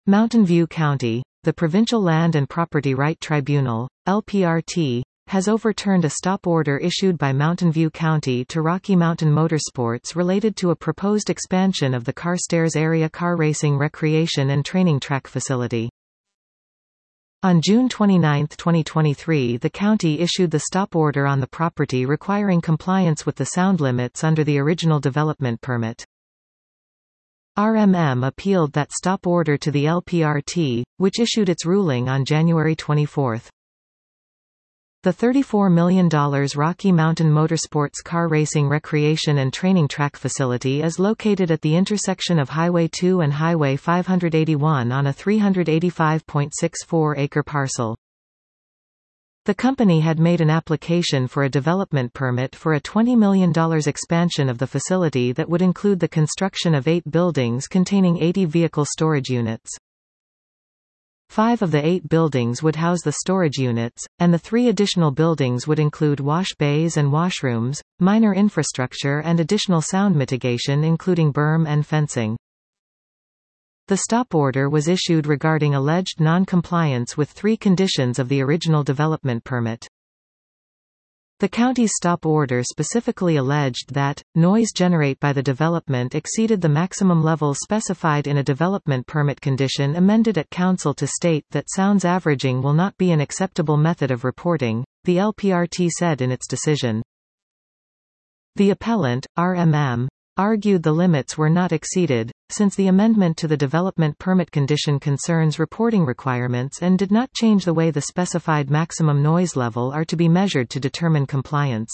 Mountain View County, the Provincial Land and Property Right Tribunal, LPRT, has overturned a stop order issued by Mountain View County to Rocky Mountain Motorsports related to a proposed expansion of the Carstairs Area Car Racing Recreation and Training Track facility. On June 29, 2023, the county issued the stop order on the property requiring compliance with the sound limits under the original development permit. RMM appealed that stop order to the LPRT, which issued its ruling on January 24. The $34 million Rocky Mountain Motorsports Car Racing Recreation and Training Track facility is located at the intersection of Highway 2 and Highway 581 on a 385.64-acre parcel. The company had made an application for a development permit for a $20 million expansion of the facility that would include the construction of 8 buildings containing 80 vehicle storage units. 5 of the 8 buildings would house the storage units, and the 3 additional buildings would include wash bays and washrooms, minor infrastructure and additional sound mitigation including berm and fencing. The stop order was issued regarding alleged non-compliance with 3 conditions of the original development permit. The county's stop order specifically alleged that noise generated by the development exceeded the maximum levels specified in a development permit condition amended at council to state that sounds averaging will not be an acceptable method of reporting, the LPRT said in its decision. The appellant, RMM, argued the limits were not exceeded, since the amendment to the development permit condition concerns reporting requirements and did not change the way the specified maximum noise level are to be measured to determine compliance.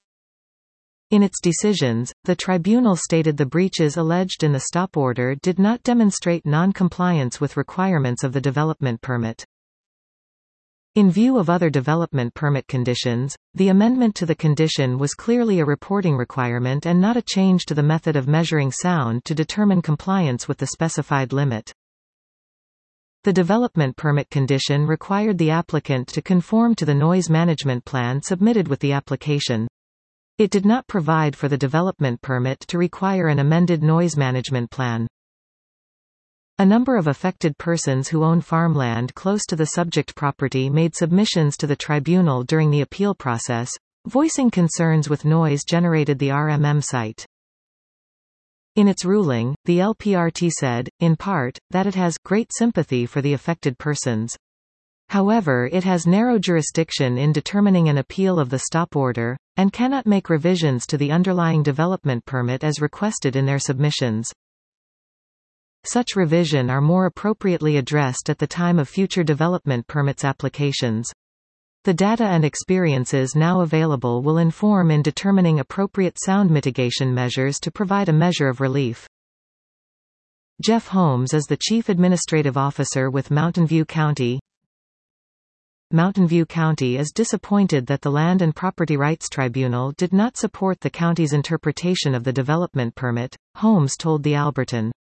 In its decisions, the tribunal stated the breaches alleged in the stop order did not demonstrate non-compliance with requirements of the development permit. In view of other development permit conditions, the amendment to the condition was clearly a reporting requirement and not a change to the method of measuring sound to determine compliance with the specified limit. The development permit condition required the applicant to conform to the noise management plan submitted with the application. It did not provide for the development permit to require an amended noise management plan. A number of affected persons who own farmland close to the subject property made submissions to the tribunal during the appeal process, voicing concerns with noise generated the RMM site. In its ruling, the LPRT said, in part, that it has great sympathy for the affected persons. However, it has narrow jurisdiction in determining an appeal of the stop order, and cannot make revisions to the underlying development permit as requested in their submissions. Such revision are more appropriately addressed at the time of future development permits applications. The data and experiences now available will inform in determining appropriate sound mitigation measures to provide a measure of relief. Jeff Holmes is the Chief Administrative Officer with Mountain View County. Mountain View County is disappointed that the Land and Property Rights Tribunal did not support the county's interpretation of the development permit, Holmes told the Albertan.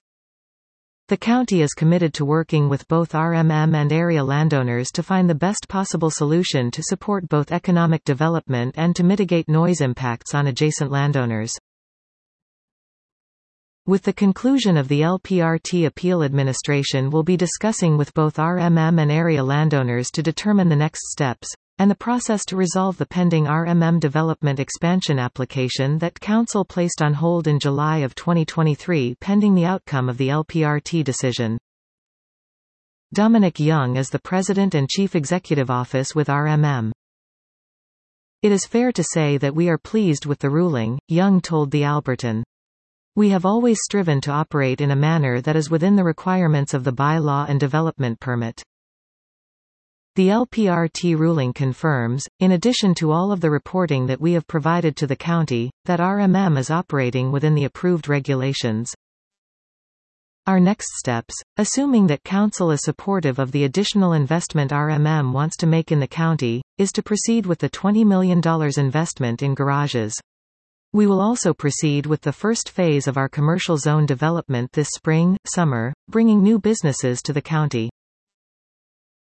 The county is committed to working with both RMM and area landowners to find the best possible solution to support both economic development and to mitigate noise impacts on adjacent landowners. With the conclusion of the LPRT appeal, administration will be discussing with both RMM and area landowners to determine the next steps, and the process to resolve the pending RMM development expansion application that Council placed on hold in July of 2023 pending the outcome of the LPRT decision. Dominic Young is the President and Chief Executive Office with RMM. It is fair to say that we are pleased with the ruling, Young told the Albertan. We have always striven to operate in a manner that is within the requirements of the bylaw and development permit. The LPRT ruling confirms, in addition to all of the reporting that we have provided to the county, that RMM is operating within the approved regulations. Our next steps, assuming that Council is supportive of the additional investment RMM wants to make in the county, is to proceed with the $20 million investment in garages. We will also proceed with the first phase of our commercial zone development this spring, summer, bringing new businesses to the county.